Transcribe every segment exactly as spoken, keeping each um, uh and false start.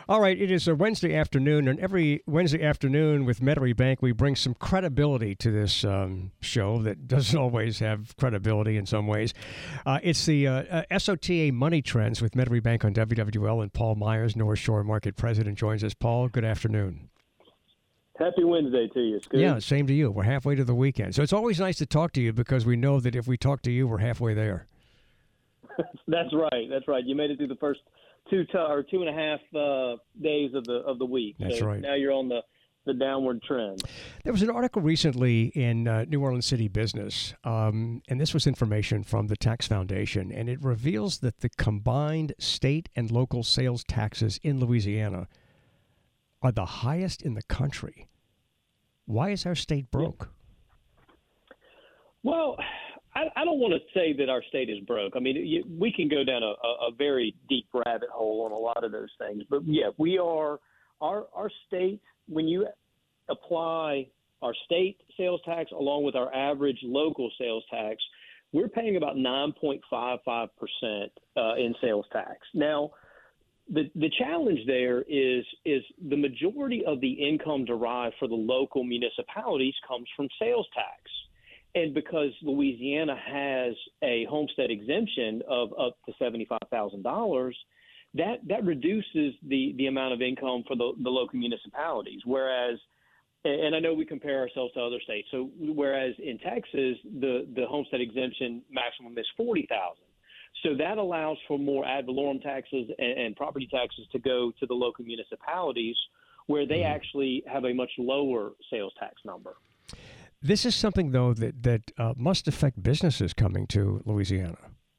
All right, it is a Wednesday afternoon, and every Wednesday afternoon with Metairie Bank, we bring some credibility to this um, show that doesn't always have credibility in some ways. Uh, it's the uh, uh, S O T A Money Trends with Metairie Bank on W W L, and Paul Myers, North Shore Market President, joins us. Paul, good afternoon. Happy Wednesday to you, Scoot. Yeah, same to you. We're halfway to the weekend. So it's always nice to talk to you because we know that if we talk to you, we're halfway there. That's right. That's right. You made it through the first two t- or two and a half uh, days of the of the week. That's so right. Now you're on the, the downward trend. There was an article recently in uh, New Orleans City Business, um, and this was information from the Tax Foundation, and it reveals that the combined state and local sales taxes in Louisiana are the highest in the country. Why is our state broke? Well, I, I don't want to say that our state is broke. I mean, you, we can go down a, a very deep rabbit hole on a lot of those things. But, yeah, we are our, – our state, when you apply our state sales tax along with our average local sales tax, we're paying about nine point five five percent uh, in sales tax. Now, The the challenge there is is the majority of the income derived for the local municipalities comes from sales tax. And because Louisiana has a homestead exemption of up to seventy-five thousand dollars, that, that reduces the, the amount of income for the, the local municipalities. Whereas, and I know we compare ourselves to other states, so whereas in Texas, the, the homestead exemption maximum is forty thousand dollars. So that allows for more ad valorem taxes and, and property taxes to go to the local municipalities where they actually have a much lower sales tax number. This is something, though, that, that uh, must affect businesses coming to Louisiana.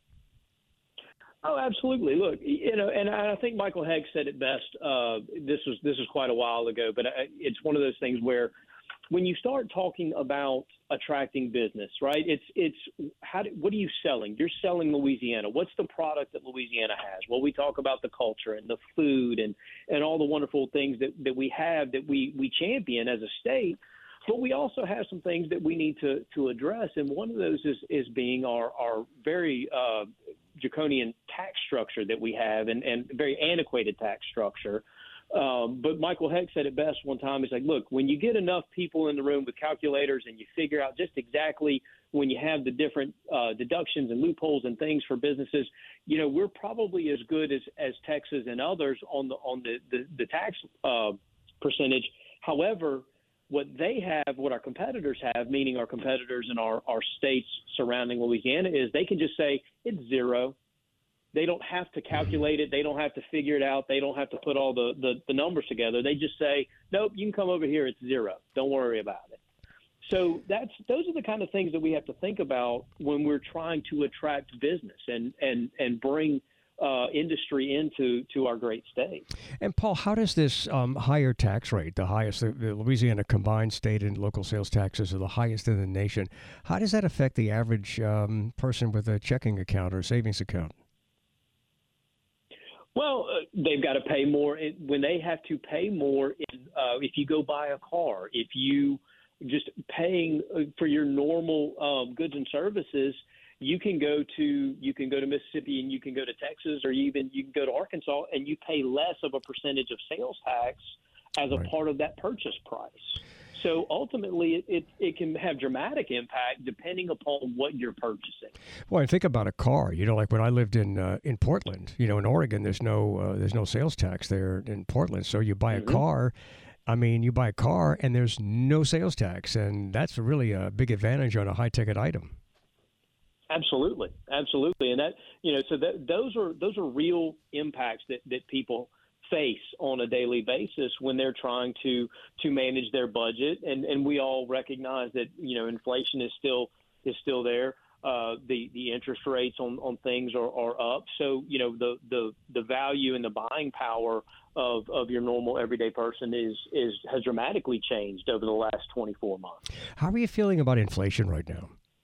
Oh, absolutely. Look, you know, and I think Michael Hegg said it best. Uh, this was this was quite a while ago, but it's one of those things where when you start talking about attracting business, right? It's it's how do, what are you selling? You're selling Louisiana. What's the product that Louisiana has? Well, we talk about the culture and the food and, and all the wonderful things that, that we have that we, we champion as a state. But we also have some things that we need to, to address, and one of those is, is being our, our very uh, draconian tax structure that we have and, and very antiquated tax structure. Um, but Michael Heck said it best one time. He's like, look, when you get enough people in the room with calculators and you figure out just exactly when you have the different uh, deductions and loopholes and things for businesses, you know, we're probably as good as, as Texas and others on the on the, the, the tax uh, percentage. However, what they have, what our competitors have, meaning our competitors in our, our states surrounding Louisiana, is they can just say it's zero. They don't have to calculate it. They don't have to figure it out. They don't have to put all the, the, the numbers together. They just say, nope, you can come over here. It's zero. Don't worry about it. So that's those are the kind of things that we have to think about when we're trying to attract business and, and, and bring uh, industry into to our great state. And, Paul, how does this um, higher tax rate, the highest, the, the Louisiana combined state and local sales taxes are the highest in the nation, how does that affect the average um, person with a checking account or savings account? Well, uh, they've got to pay more when they have to pay more. In, uh, if you go buy a car, if you just paying for your normal um, goods and services, you can go to you can go to Mississippi and you can go to Texas, or even you can go to Arkansas, and you pay less of a percentage of sales tax as a right. part of that purchase price. So ultimately, it, it, it can have dramatic impact depending upon what you're purchasing. Well, and think about a car. You know, like when I lived in uh, in Portland, you know, in Oregon, there's no uh, there's no sales tax there in Portland. So you buy a Mm-hmm. car. I mean, you buy a car and there's no sales tax, and that's really a big advantage on a high ticket item. Absolutely, absolutely, and that you know, so that those are those are real impacts that, that people face on a daily basis when they're trying to to manage their budget, and, and we all recognize that you know inflation is still is still there. Uh, the the interest rates on, on things are, are up, so you know the, the the value and the buying power of, of your normal everyday person is is has dramatically changed over the last twenty-four months. How are you feeling about inflation right now?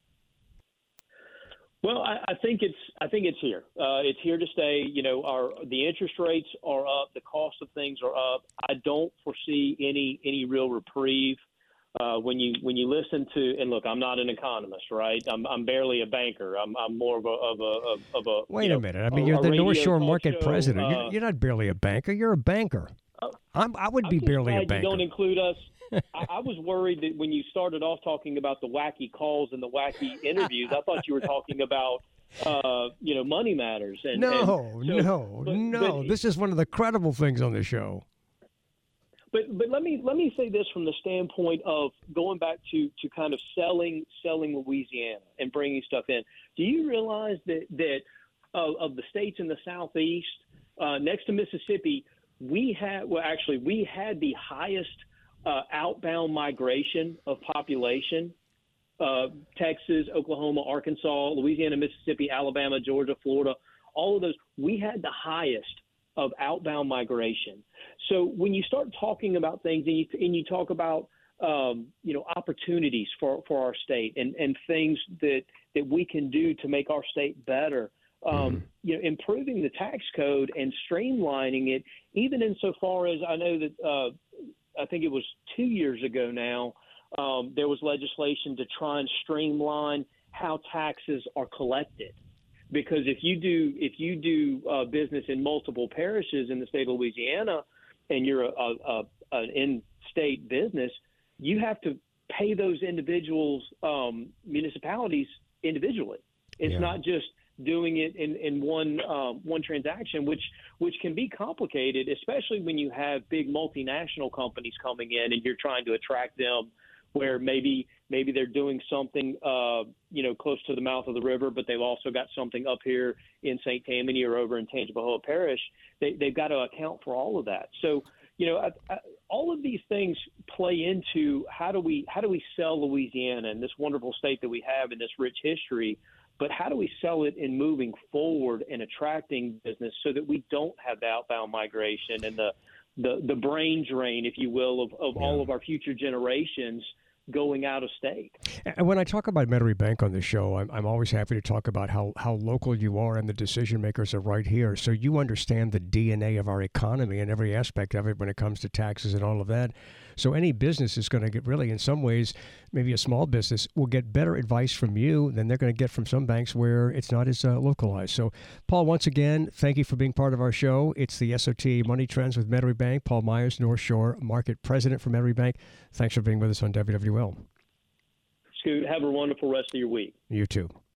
Well, I, I think it's I think it's here. Uh, it's here to stay. You know, our the interest rates are up, the cost of things are up. I don't foresee any any real reprieve Uh, when you when you listen to, and look, I'm not an economist, right? I'm I'm barely a banker. I'm I'm more of a of a of a. Wait you know, a minute. I mean, a, you're a the radio North Shore talk Market show, president. Uh, you're, you're not barely a banker. You're a banker. uh, I'm, I would I'm be just barely glad a banker. You don't include us. I, I was worried that when you started off talking about the wacky calls and the wacky interviews, I thought you were talking about uh, you know money matters. And, no, and so, no, but, no. But, this is one of the credible things on the show. But but let me let me say this from the standpoint of going back to, to kind of selling selling Louisiana and bringing stuff in. Do you realize that that uh, of the states in the Southeast, uh, next to Mississippi, we had well actually we had the highest uh, outbound migration of population. Uh, Texas, Oklahoma, Arkansas, Louisiana, Mississippi, Alabama, Georgia, Florida, all of those, we had the highest of outbound migration. So when you start talking about things and you, and you talk about, um, you know, opportunities for, for our state and, and things that, that we can do to make our state better, um, mm-hmm. you know, improving the tax code and streamlining it, even insofar as I know that uh, I think it was two years ago now, um, there was legislation to try and streamline how taxes are collected. Because if you do if you do uh, business in multiple parishes in the state of Louisiana, and you're a, a, a an in-state business, you have to pay those individuals um, municipalities individually. It's yeah. not just doing it in in one um, one transaction, which which can be complicated, especially when you have big multinational companies coming in and you're trying to attract them. Where maybe maybe they're doing something, uh, you know, close to the mouth of the river, but they've also got something up here in Saint Tammany or over in Tangipahoa Parish. They, they've got to account for all of that. So, you know, I, I, all of these things play into how do we how do we sell Louisiana and this wonderful state that we have and this rich history, but how do we sell it in moving forward and attracting business so that we don't have the outbound migration and the the, the brain drain, if you will, of, of yeah. all of our future generations going out of state. And when I talk about Metairie Bank on the show, I'm, I'm always happy to talk about how, how local you are and the decision makers are right here. So you understand the D N A of our economy and every aspect of it when it comes to taxes and all of that. So any business is going to get really, in some ways, maybe a small business will get better advice from you than they're going to get from some banks where it's not as uh, localized. So, Paul, once again, thank you for being part of our show. It's the S O T Money Trends with Metairie Bank. Paul Myers, North Shore Market President for Metairie Bank. Thanks for being with us on W W L. Scoot, have a wonderful rest of your week. You too.